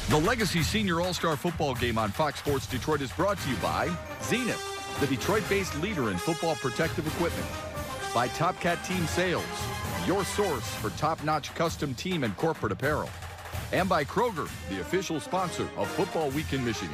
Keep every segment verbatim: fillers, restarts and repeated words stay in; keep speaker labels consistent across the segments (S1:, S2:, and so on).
S1: The Legacy Senior All-Star Football Game on Fox Sports Detroit is brought to you by Zenith, the Detroit-based leader in football protective equipment. By Top Cat Team Sales, your source for top-notch custom team and corporate apparel. And by Kroger, the official sponsor of Football Week in Michigan.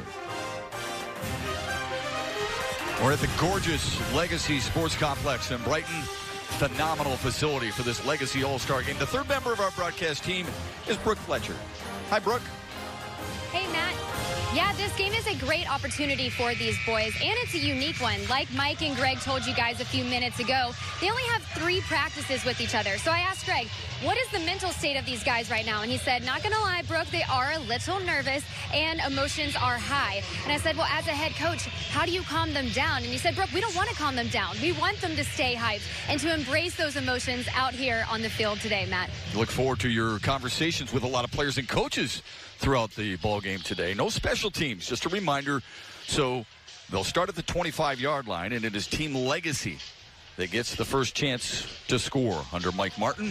S2: We're at the gorgeous Legacy Sports Complex in Brighton. Phenomenal facility for this Legacy All-Star Game. The third member of our broadcast team is Brooke Fletcher. Hi, Brooke.
S3: Hey, Matt. Yeah, this game is a great opportunity for these boys, and it's a unique one. Like Mike and Greg told you guys a few minutes ago, they only have three practices with each other. So I asked Greg, what is the mental state of these guys right now? And he said, not going to lie, Brooke, they are a little nervous and emotions are high. And I said, well, as a head coach, how do you calm them down? And he said, Brooke, we don't want to calm them down. We want them to stay hyped and to embrace those emotions out here on the field today, Matt.
S2: Look forward to your conversations with a lot of players and coaches throughout the ball game today. No special teams, just a reminder. So they'll start at the twenty-five-yard line, and it is Team Legacy that gets the first chance to score under Mike Martin,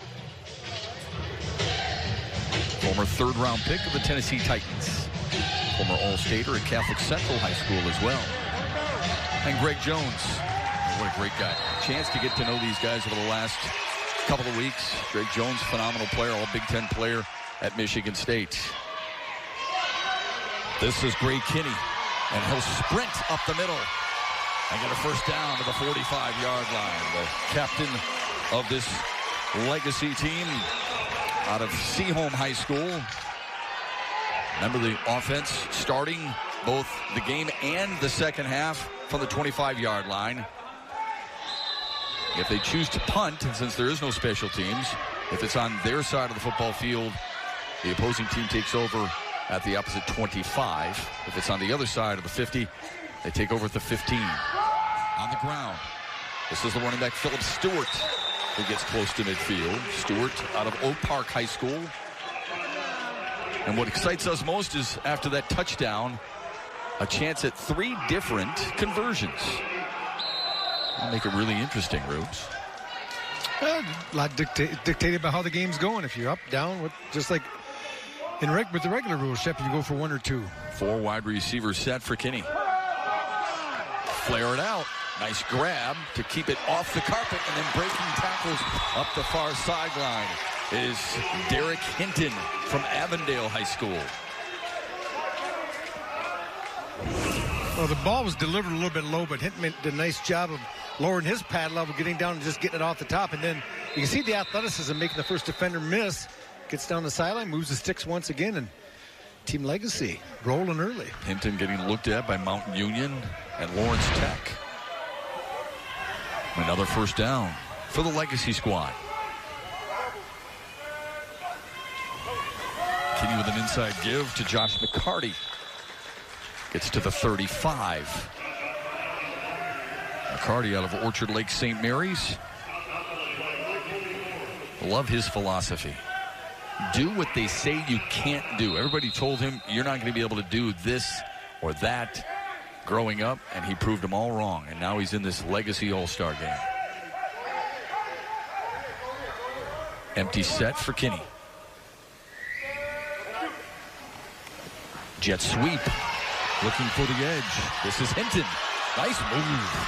S2: former third-round pick of the Tennessee Titans, former All-Stater at Catholic Central High School as well. And Greg Jones, what a great guy. Chance to get to know these guys over the last couple of weeks. Greg Jones, phenomenal player, all Big Ten player at Michigan State. This is Gray Kinney, and he'll sprint up the middle and get a first down to the forty-five-yard line. The captain of this Legacy team out of Seaholm High School. Remember the offense starting both the game and the second half from the twenty-five-yard line. If they choose to punt, and since there is no special teams, if it's on their side of the football field, the opposing team takes over at the opposite twenty-five. If it's on the other side of the fifty, they take over at the fifteen. On the ground, this is the running back, Philip Stewart, who gets close to midfield. Stewart out of Oak Park High School. And what excites us most is after that touchdown, a chance at three different conversions. That'll make it really interesting, Rubes.
S4: Well, a lot dicta- dictated by how the game's going. If you're up, down, with, just like in reg- with the regular rules, Shep, you go for one or two.
S2: Four wide receivers set for Kinney. Flare it out. Nice grab to keep it off the carpet, and then breaking tackles up the far sideline is Derek Hinton from Avondale High School.
S4: Well, the ball was delivered a little bit low, but Hinton did a nice job of lowering his pad level, getting down and just getting it off the top. And then you can see the athleticism making the first defender miss. Gets down the sideline, moves the sticks once again, and Team Legacy rolling early.
S2: Hinton getting looked at by Mountain Union and Lawrence Tech. Another first down for the Legacy squad. Kinney with an inside give to Josh McCarty. Gets to the thirty-five. McCarty out of Orchard Lake Saint Mary's. Love his philosophy. Do what they say you can't do. Everybody told him you're not going to be able to do this or that growing up, and he proved them all wrong. And now he's in this Legacy All-Star game. Empty set for Kinney. Jet sweep. Looking for the edge. This is Hinton. Nice move.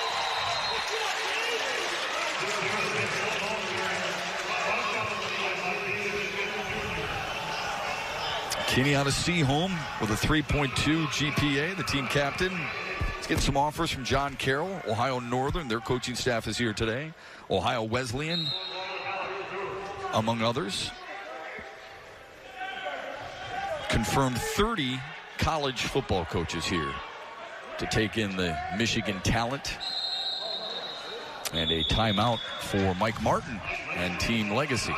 S2: Kinney out of Seaholm with a three point two G P A, the team captain. He's getting some offers from John Carroll, Ohio Northern. Their coaching staff is here today. Ohio Wesleyan, among others. Confirmed thirty college football coaches here to take in the Michigan talent. And a timeout for Mike Martin and Team Legacy.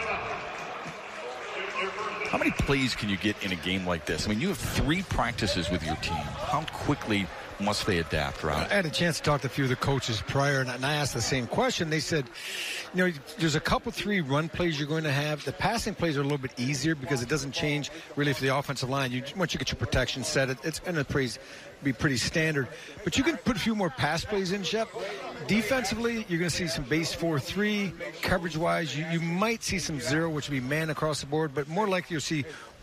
S2: How many plays can you get in a game like this? I mean, you have three practices with your team. How quickly must they adapt, Rob?
S4: I had a chance to talk to a few of the coaches prior, and I asked the same question. They said, you know, there's a couple, three run plays you're going to have. The passing plays are a little bit easier because it doesn't change really for the offensive line. You, once you get your protection set, it, it's going to be pretty standard. But you can put a few more pass plays in, Shep. Defensively, you're going to see some base four three. Coverage-wise, you, you might see some zero, which would be man across the board, but more likely you'll see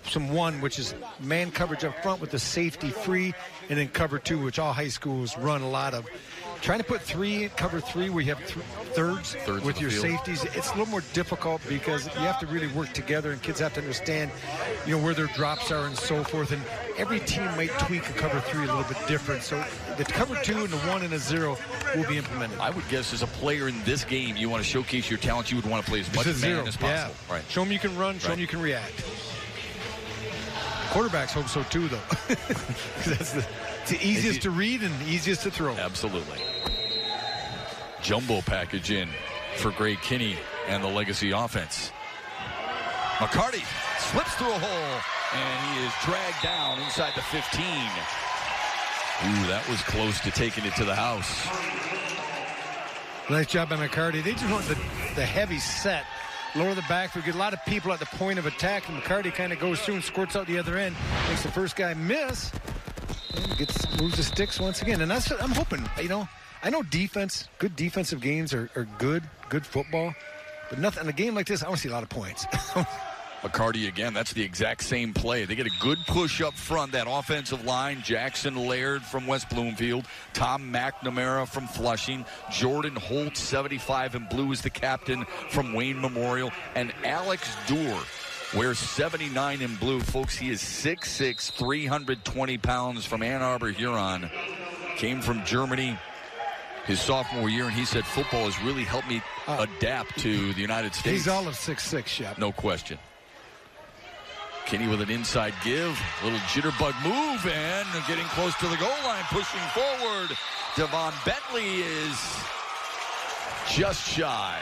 S4: some one, which is man coverage up front with the safety free, and then cover two, which all high schools run a lot of. Trying to put three, cover three, where you have th- thirds,
S2: thirds
S4: with your
S2: field.
S4: safeties, it's a little more difficult because you have to really work together, and kids have to understand, you know, where their drops are and so forth. And every team might tweak a cover three a little bit different. So the cover two and the one and a zero will be implemented.
S2: I would guess as a player in this game, you want to showcase your talent. You would want to play as much man
S4: zero.
S2: as possible.
S4: Yeah.
S2: Right.
S4: Show them you can run. Show
S2: Right.
S4: them you can react. Quarterbacks hope so too, though. That's the, it's the easiest to read and the easiest to throw.
S2: Absolutely. Jumbo package in for Greg Kinney and the Legacy offense. McCarty slips through a hole, and he is dragged down inside the fifteen. Ooh, that was close to taking it to the house.
S4: Nice job by McCarty. They just want the, the heavy set. Lower the back. We get a lot of people at the point of attack, and McCarty kind of goes through and squirts out the other end. Makes the first guy miss, and gets moves the sticks once again. And that's what I'm hoping, you know. I know defense, good defensive games are, are good, good football. But nothing in a game like this, I want to see a lot of points.
S2: McCarty again, that's the exact same play. They get a good push up front, that offensive line. Jackson Laird from West Bloomfield, Tom McNamara from Flushing, Jordan Holt, seventy-five in blue, is the captain from Wayne Memorial, and Alex Doer wears seventy-nine in blue. Folks, he is six six, three hundred twenty pounds from Ann Arbor, Huron. Came from Germany his sophomore year, and he said football has really helped me uh, adapt to the United States.
S4: He's all of six six, Shep.
S2: No question. Kenny with an inside give, little jitterbug move, and getting close to the goal line, pushing forward. Devon Bentley is just shy.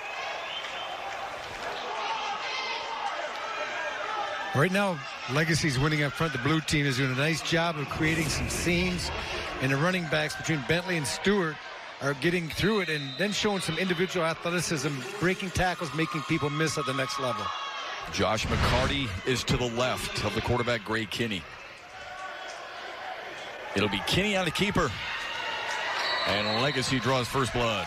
S4: Right now, Legacy's winning up front. The blue team is doing a nice job of creating some seams, and the running backs between Bentley and Stewart are getting through it and then showing some individual athleticism, breaking tackles, making people miss at the next level.
S2: Josh McCarty is to the left of the quarterback, Greg Kinney. It'll be Kinney on the keeper, and Legacy draws first blood.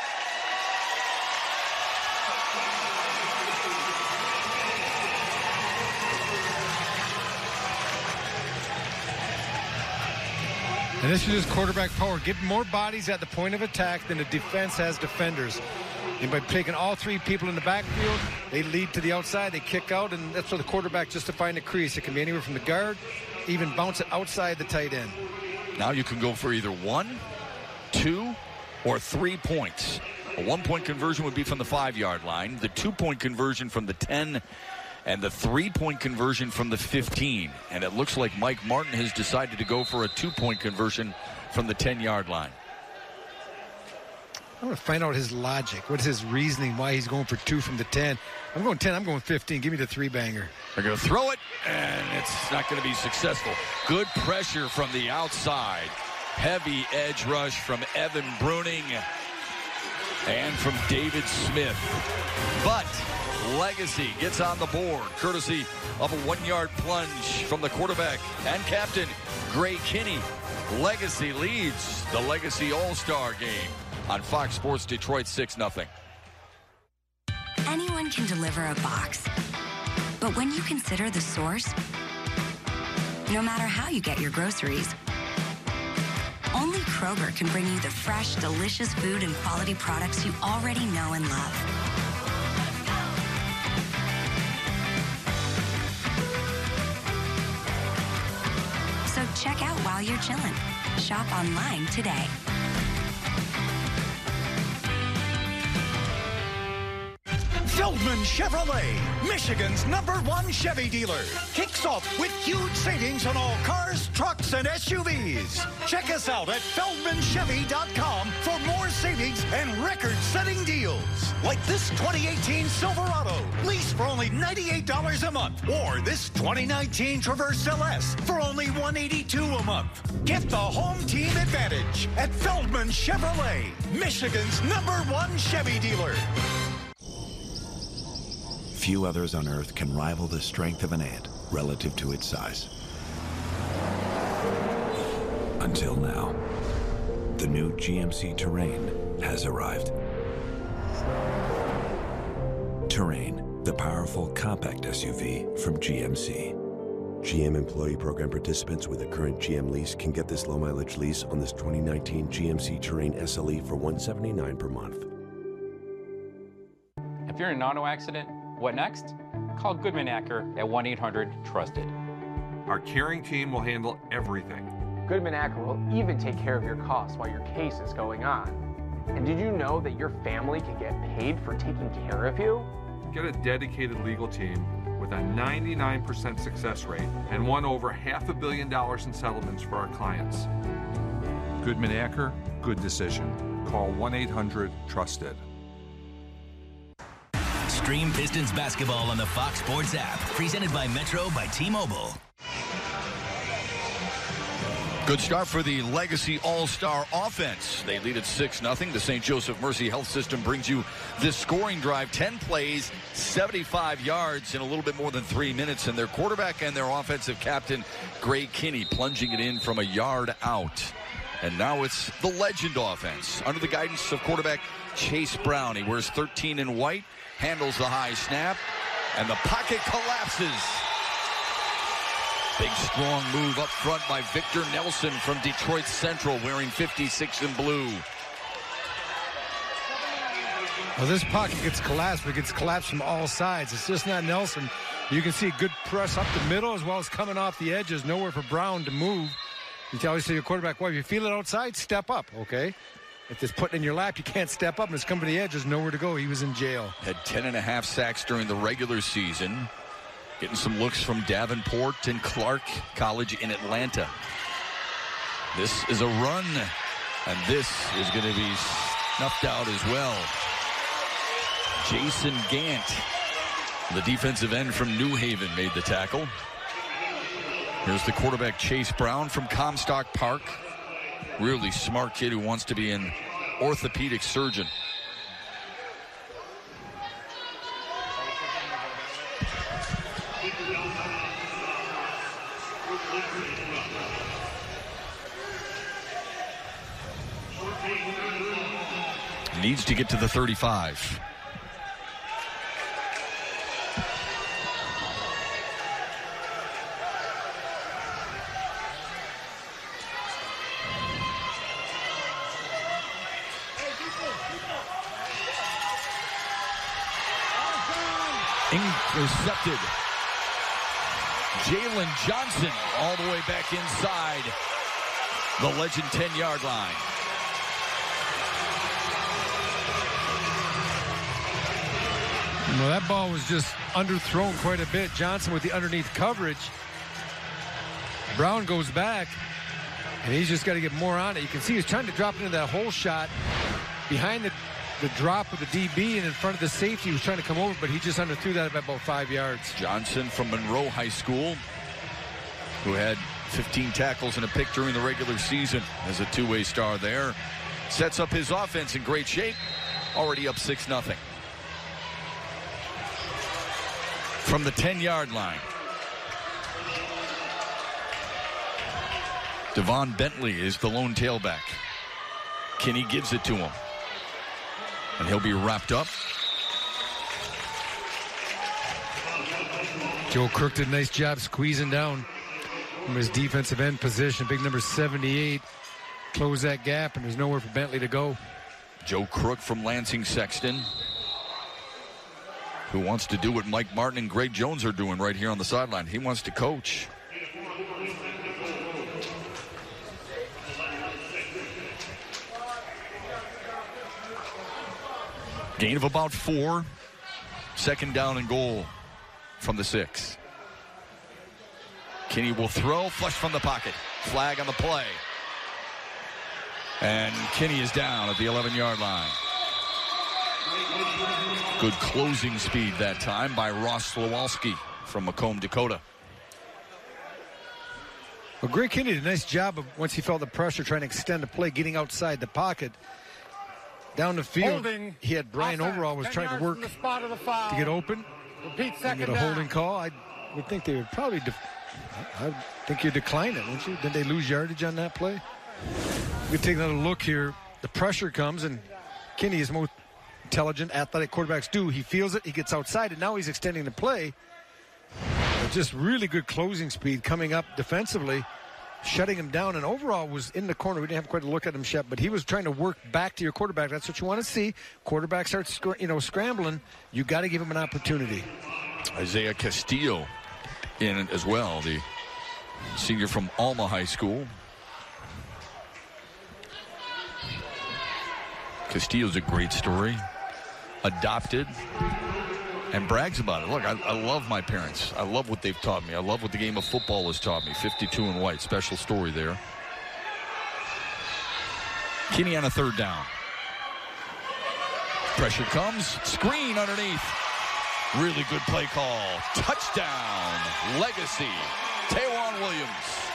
S4: And this is just quarterback power. Get more bodies at the point of attack than the defense has defenders. And by taking all three people in the backfield, they lead to the outside, they kick out, and that's for the quarterback just to find a crease. It can be anywhere from the guard, even bounce it outside the tight end.
S2: Now you can go for either one, two, or three points. A one-point conversion would be from the five-yard line, the two-point conversion from the ten, and the three-point conversion from the fifteen. And it looks like Mike Martin has decided to go for a two-point conversion from the ten-yard line.
S4: I want to find out his logic. What is his reasoning why he's going for two from the ten? I'm going ten, I'm going fifteen. Give me the three-banger.
S2: They're going to throw it, and it's not going to be successful. Good pressure from the outside. Heavy edge rush from Evan Bruning and from David Smith. But Legacy gets on the board, courtesy of a one-yard plunge from the quarterback and captain, Greg Kinney. Legacy leads the Legacy All-Star game on Fox Sports Detroit six nothing.
S5: Anyone can deliver a box. But when you consider the source, no matter how you get your groceries, only Kroger can bring you the fresh, delicious food and quality products you already know and love. So check out while you're chilling. Shop online today.
S6: Feldman Chevrolet, Michigan's number one Chevy dealer, kicks off with huge savings on all cars, trucks, and S U Vs. Check us out at feldman chevy dot com for more savings and record-setting deals. Like this twenty eighteen Silverado, lease for only ninety-eight dollars a month. Or this twenty nineteen Traverse L S for only one hundred eighty-two dollars a month. Get the home team advantage at Feldman Chevrolet, Michigan's number one Chevy dealer.
S7: Few others on Earth can rival the strength of an ant relative to its size. Until now, the new G M C Terrain has arrived. Terrain, the powerful compact S U V from G M C. G M employee program participants with a current G M lease can get this low-mileage lease on this twenty nineteen G M C Terrain S L E for one hundred seventy-nine dollars per month.
S8: If you're in an auto accident, what next? Call Goodman Acker at one eight hundred trusted.
S9: Our caring team will handle everything.
S10: Goodman Acker will even take care of your costs while your case is going on. And did you know that your family can get paid for taking care of you?
S9: Get a dedicated legal team with a ninety-nine percent success rate and won over half a billion dollars in settlements for our clients. Goodman Acker, good decision. Call one eight hundred trusted.
S11: Stream Pistons basketball on the Fox Sports app. Presented by Metro by T-Mobile.
S2: Good start for the Legacy All-Star offense. They lead at six nothing. The Saint Joseph Mercy Health System brings you this scoring drive. ten plays, seventy-five yards in a little bit more than three minutes. And their quarterback and their offensive captain, Greg Kinney, plunging it in from a yard out. And now it's the Legend offense under the guidance of quarterback Chase Brown. He wears thirteen in white, handles the high snap, and the pocket collapses. Big, strong move up front by Victor Nelson from Detroit Central, wearing fifty-six in blue.
S4: Well, this pocket gets collapsed, but it gets collapsed from all sides. It's just not Nelson. You can see a good press up the middle as well as coming off the edges. Nowhere for Brown to move. You can always say your quarterback, well, if you feel it outside, step up, okay? If it's put in your lap, you can't step up, and it's coming to the edge. There's nowhere to go. He was in jail.
S2: Had ten and a half sacks during the regular season. Getting some looks from Davenport and Clark College in Atlanta. This is a run, and this is going to be snuffed out as well. Jason Gant, the defensive end from New Haven, made the tackle. Here's the quarterback, Chase Brown from Comstock Park. Really smart kid who wants to be an orthopedic surgeon. Needs to get to the thirty-five. Intercepted. Jalen Johnson all the way back inside the Legend ten-yard line.
S4: Well, that ball was just underthrown quite a bit. Johnson with the underneath coverage. Brown goes back, and he's just got to get more on it. You can see he's trying to drop into that hole shot behind the, the drop of the D B and in front of the safety. He was trying to come over, but he just underthrew that by about five yards.
S2: Johnson from Monroe High School, who had fifteen tackles and a pick during the regular season as a two-way star there. Sets up his offense in great shape. Already up six nothing. From the ten-yard line. Devon Bentley is the lone tailback. Kinney gives it to him. And he'll be wrapped up.
S4: Joe Crook did a nice job squeezing down from his defensive end position. Big number seventy-eight. Close that gap, and there's nowhere for Bentley to go.
S2: Joe Crook from Lansing Sexton, who wants to do what Mike Martin and Greg Jones are doing right here on the sideline. He wants to coach. Gain of about four. Second down and goal from the six. Kinney will throw, flush from the pocket. Flag on the play. And Kinney is down at the eleven-yard line. Good closing speed that time by Ross Slowalski from Macomb, Dakota.
S4: Well, Greg Kinney did a nice job of, once he felt the pressure, trying to extend the play, getting outside the pocket. Down the field, holding. He had Brian Offense. Overall was trying to work to get open.
S12: Repeat second
S4: get a
S12: down.
S4: holding call. I would think they would probably, def- I would think you'd decline it, wouldn't you? Did they lose yardage on that play? We take another look here. The pressure comes, and Kinney is most intelligent, athletic quarterbacks do. He feels it, he gets outside, and now he's extending the play. just really good closing speed coming up defensively, shutting him down, and overall was in the corner. We didn't have quite a look at him, Shep, but he was trying to work back to your quarterback. That's what you want to see. Quarterback starts, you know, scrambling. You got to give him an opportunity.
S2: Isaiah Castillo in as well, the senior from Alma High School. Castillo's a great story. Adopted and brags about it. Look, I, I love my parents. I love what they've taught me. I love what the game of football has taught me. fifty-two and white. Special story there. Kinney on a third down. Pressure comes. Screen underneath. Really good play call. Touchdown. Legacy. Taiwan Williams.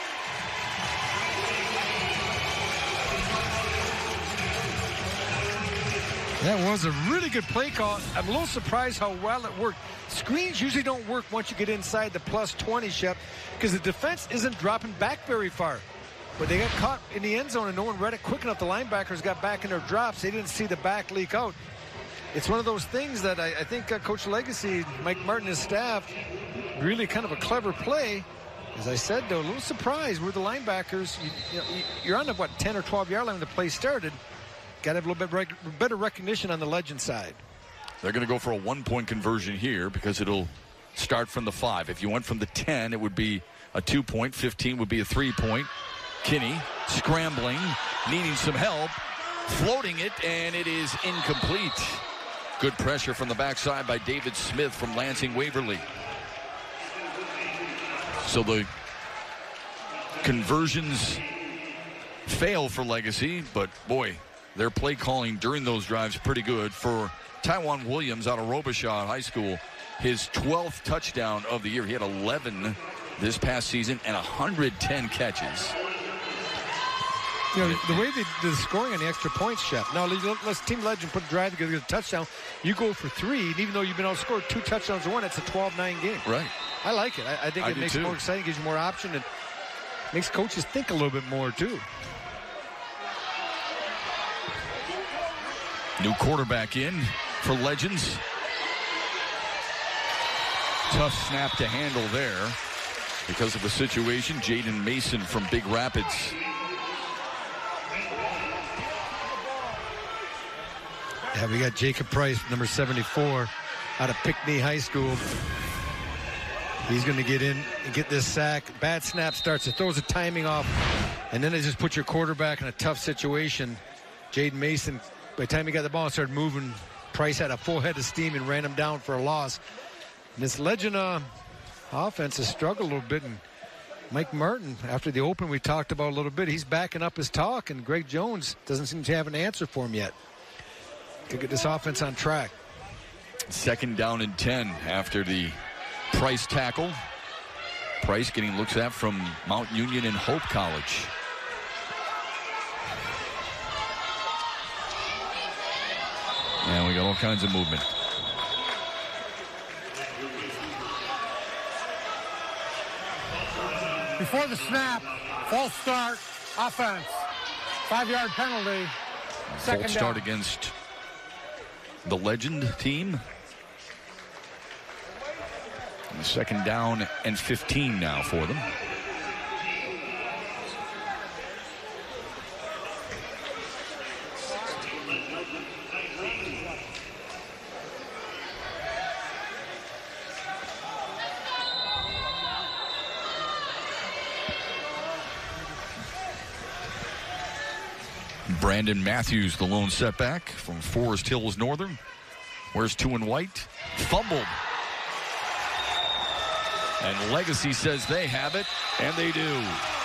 S4: That was a really good play call. I'm a little surprised how well it worked. Screens usually don't work once you get inside the plus twenty, Shep, because the defense isn't dropping back very far. But they got caught in the end zone and no one read it quick enough. The linebackers got back in their drops. They didn't see the back leak out. It's one of those things that I, I think uh, Coach Legacy, Mike Martin, his staff, really kind of a clever play. As I said, though, a little surprised where the linebackers, you, you know, you're on the, what, ten or twelve yard line when the play started. Got to have a little bit rec- better recognition on the Legend side.
S2: They're going to go for a one-point conversion here because it'll start from the five. If you went from the ten, it would be a two-point. fifteen would be a three-point. Kinney scrambling, needing some help, floating it, and it is incomplete. Good pressure from the backside by David Smith from Lansing Waverly. So the conversions fail for Legacy, but boy, their play calling during those drives pretty good for Taiwan Williams out of Robichaud High School. His twelfth touchdown of the year. He had eleven this past season and one hundred ten catches.
S4: You know, the, the way they, the scoring on the extra points, Shep. Now, let's Team Legend put a drive together, get a touchdown. You go for three, and even though you've been outscored two touchdowns to one, it's a twelve nine game.
S2: Right.
S4: I like it. I, I think
S2: I
S4: it makes
S2: too.
S4: it more exciting, gives you more option, and makes coaches think a little bit more, too.
S2: New quarterback in for Legends. Tough snap to handle there because of the situation. Jaden Mason from Big Rapids.
S4: Yeah, we got Jacob Price, number seventy-four, out of Pinckney High School. He's going to get in and get this sack. Bad snap starts. It throws the timing off, and then they just put your quarterback in a tough situation. Jaden Mason, by the time he got the ball and started moving, Price had a full head of steam and ran him down for a loss. And this Legend uh, offense has struggled a little bit. And Mike Martin, after the open we talked about a little bit, he's backing up his talk, and Greg Jones doesn't seem to have an answer for him yet to get this offense on track.
S2: Second down and ten after the Price tackle. Price getting looks at from Mount Union and Hope College. And we got all kinds of movement.
S12: Before the snap, false start, offense. Five-yard penalty. Second
S2: False start
S12: down.
S2: against the Legend team. And second down and fifteen now for them. Brandon Matthews, the lone setback from Forest Hills Northern. Where's two and white? Fumbled. And Legacy says they have it, and they do.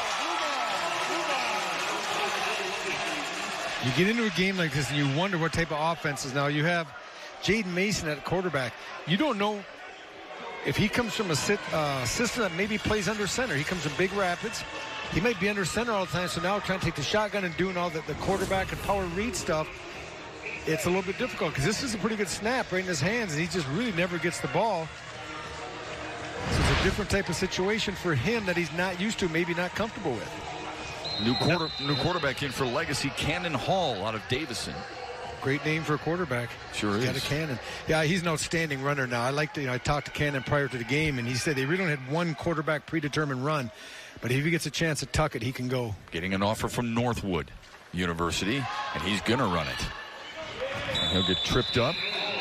S4: You get into a game like this and you wonder what type of offenses. Now you have Jaden Mason at quarterback. You don't know if he comes from a sit, uh, system that maybe plays under center. He comes from Big Rapids. He might be under center all the time, so now trying to take the shotgun and doing all the, the quarterback and power read stuff, it's a little bit difficult because this is a pretty good snap right in his hands, and he just really never gets the ball. So it's a different type of situation for him that he's not used to, maybe not comfortable with.
S2: New quarter, new quarterback in for Legacy, Cannon Hall out of Davison.
S4: Great name for a quarterback.
S2: Sure
S4: he's
S2: is.
S4: Got a cannon. Yeah, he's an outstanding runner now. I like to, you know, I talked to Cannon prior to the game, and he said they really don't have one quarterback predetermined run, but if he gets a chance to tuck it, he can go.
S2: Getting an offer from Northwood University, and he's going to run it. And he'll get tripped up.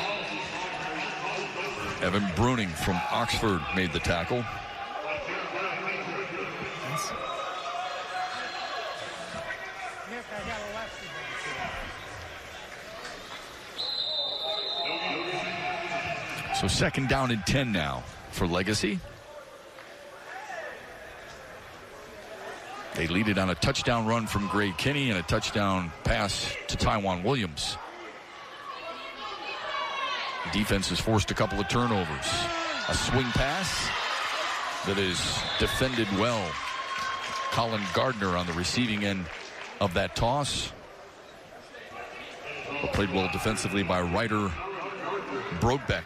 S2: Evan Bruning from Oxford made the tackle. So second down and ten now for Legacy. They lead it on a touchdown run from Gray Kinney and a touchdown pass to Taiwan Williams. Defense has forced a couple of turnovers. A swing pass that is defended well. Colin Gardner on the receiving end of that toss. But played well defensively by Ryder Broadbeck.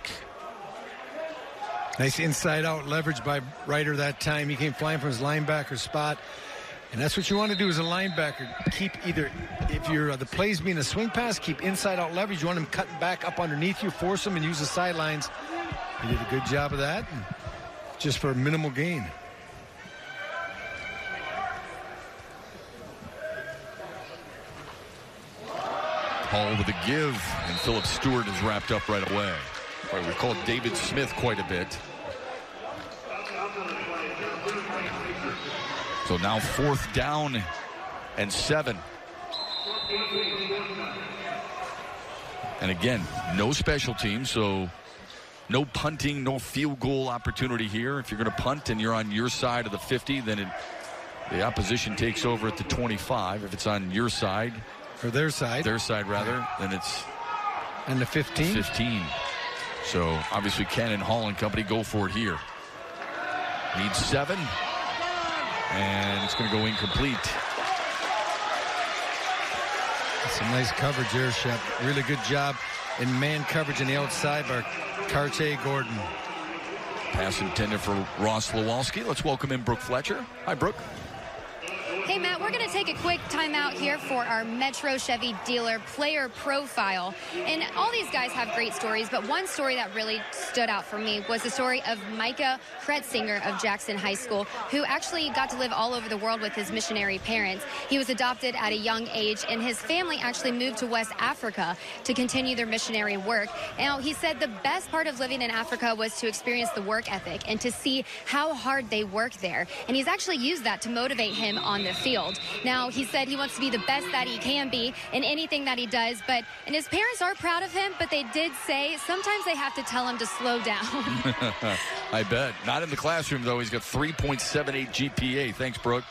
S4: Nice inside-out leverage by Ryder that time. He came flying from his linebacker spot. And that's what you want to do as a linebacker. Keep either, if you're uh, the plays being a swing pass, keep inside-out leverage. You want him cutting back up underneath you, force him, and use the sidelines. He did a good job of that, and just for a minimal gain.
S2: Hall with a give, and Philip Stewart is wrapped up right away. Right, we called David Smith quite a bit. So now fourth down and seven. And again, no special teams, so no punting, no field goal opportunity here. If you're going to punt and you're on your side of the fifty, then it, the opposition takes over at the twenty-five. If it's on your side,
S4: or their side,
S2: their side rather, then it's
S4: and the fifteen.
S2: fifteen. So obviously Cannon, Hall and company go for it here. Needs seven. And it's going to go incomplete.
S4: Some nice coverage there, Shep. Really good job in man coverage on the outside by Cartier Gordon.
S2: Pass intended for Ross Lewalski. Let's welcome in Brooke Fletcher. Hi, Brooke.
S3: Hey, Matt, we're going to take a quick timeout here for our Metro Chevy dealer player profile. And all these guys have great stories, but one story that really stood out for me was the story of Micah Kretzinger of Jackson High School, who actually got to live all over the world with his missionary parents. He was adopted at a young age, and his family actually moved to West Africa to continue their missionary work. Now, he said the best part of living in Africa was to experience the work ethic and to see how hard they work there. And he's actually used that to motivate him on the field. Now, he said he wants to be the best that he can be in anything that he does, but and his parents are proud of him, but they did say sometimes they have to tell him to slow down.
S2: I bet. Not in the classroom, though. He's got three point seven eight G P A. Thanks, Brooke.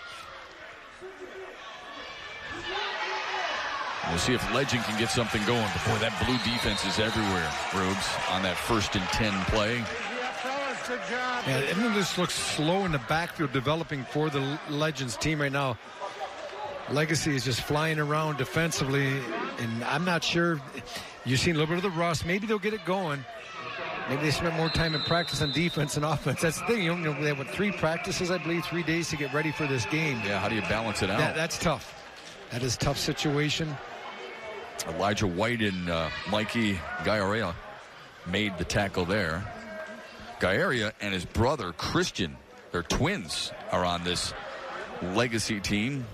S2: We'll see if Legend can get something going. Boy, that blue defense is everywhere, Rubes, on that first and ten play.
S4: Yeah, everything just looks slow in the backfield developing for the Legends team right now. Legacy is just flying around defensively, and I'm not sure. You've seen a little bit of the rust. Maybe they'll get it going. Maybe they spent more time in practice on defense and offense. That's the thing. You know, they have what, three practices, I believe, three days to get ready for this game.
S2: Yeah, how do you balance it out?
S4: That, that's tough. That is a tough situation.
S2: Elijah White and uh, Mikey Gallaria made the tackle there. Gallaria and his brother, Christian, their twins, are on this Legacy team.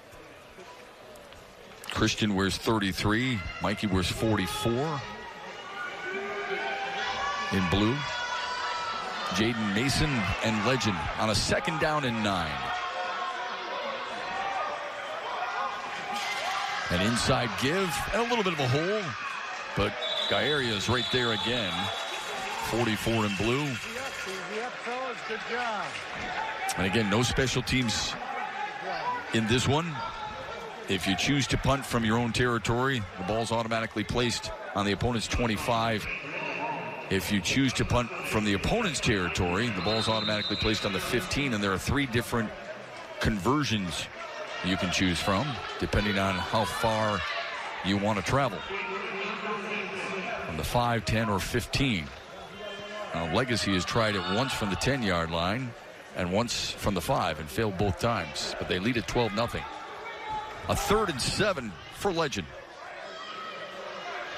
S2: Christian wears thirty-three. Mikey wears forty-four. In blue. Jaden Mason and Legend on a second down and nine. An inside give and a little bit of a hole, but Gallaria is right there again. forty-four in blue. And again, no special teams in this one. If you choose to punt from your own territory, the ball's automatically placed on the opponent's twenty-five. If you choose to punt from the opponent's territory, the ball's automatically placed on the fifteen, and there are three different conversions you can choose from, depending on how far you want to travel. From the five, ten, or fifteen. Now, Legacy has tried it once from the ten-yard line and once from the five and failed both times, but they lead at twelve nothing. A third and seven for Legend.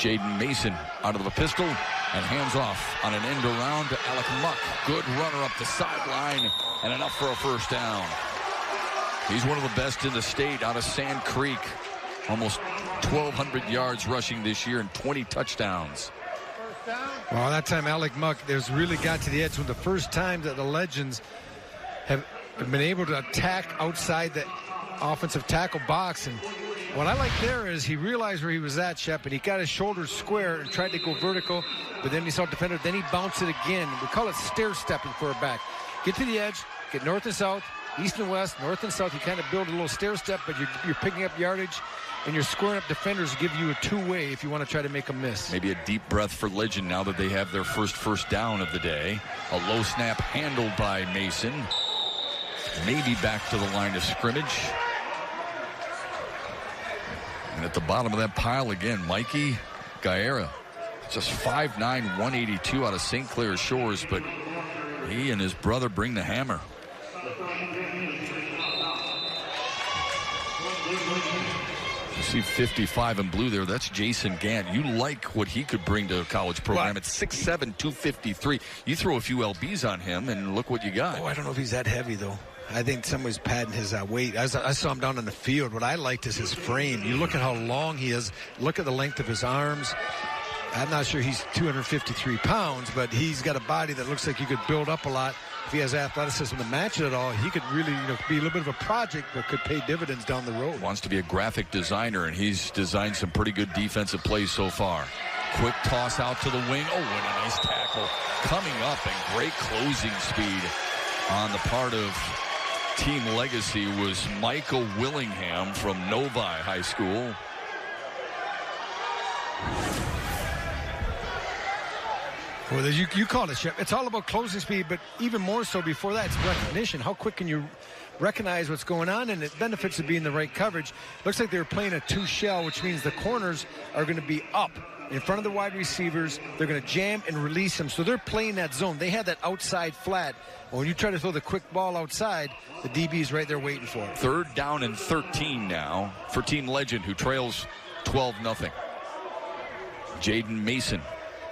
S2: Jaden Mason out of the pistol and hands off on an end around to Alec Muck. Good runner up the sideline and enough for a first down. He's one of the best in the state out of Sand Creek. Almost twelve hundred yards rushing this year and twenty touchdowns.
S4: Well, that time Alec Muck there's really got to the edge. One of the first times that the Legends have been able to attack outside the offensive tackle box. And what I like there is he realized where he was at, Shep, and he got his shoulders square and tried to go vertical, but then he saw a defender. Then he bounced it again. We call it stair-stepping for a back. Get to the edge, get north and south, east and west, north and south. You kind of build a little stair-step, but you're, you're picking up yardage, and you're squaring up defenders to give you a two-way if you want to try to make a miss.
S2: Maybe a deep breath for Legend now that they have their first first down of the day. A low snap handled by Mason. Maybe back to the line of scrimmage. And at the bottom of that pile again, Mikey Guerra. Just five nine, one eighty-two out of Saint Clair Shores, but he and his brother bring the hammer. You see fifty-five in blue there. That's Jason Gant. You like what he could bring to a college program. It's six seven, two fifty-three. You throw a few L Bs on him, and look what you got.
S4: Oh, I don't know if he's that heavy, though. I think somebody's padding his uh, weight. I, was, I saw him down on the field. What I liked is his frame. You look at how long he is. Look at the length of his arms. I'm not sure he's two hundred fifty-three pounds, but he's got a body that looks like you could build up a lot. If he has athleticism to match it at all, he could really, you know, be a little bit of a project, but could pay dividends down the road.
S2: Wants to be a graphic designer, and he's designed some pretty good defensive plays so far. Quick toss out to the wing. Oh, and a nice tackle coming up, and great closing speed on the part of Team Legacy was Michael Willingham from Novi High School.
S4: Well, you, you call it, Shep. It's all about closing speed, but even more so before that, it's recognition. How quick can you recognize what's going on? And it benefits of being in the right coverage. Looks like they were playing a two-shell, which means the corners are going to be up in front of the wide receivers. They're going to jam and release them. So they're playing that zone. They had that outside flat. When you try to throw the quick ball outside, the D B is right there waiting for it.
S2: Third down and thirteen now for Team Legend, who trails twelve nothing. Jaden Mason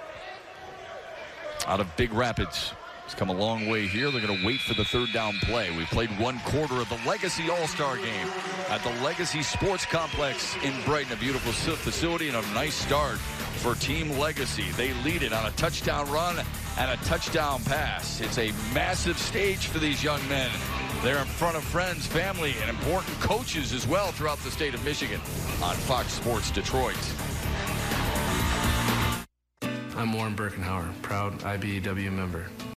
S2: out of Big Rapids. He's come a long way here. They're going to wait for the third down play. We played one quarter of the Legacy All-Star game at the Legacy Sports Complex in Brighton. A beautiful facility and a nice start for Team Legacy. They lead it on a touchdown run and a touchdown pass. It's a massive stage for these young men. They're in front of friends, family, and important coaches as well throughout the state of Michigan on Fox Sports Detroit.
S13: I'm Warren Birkenhauer, proud I B E W member.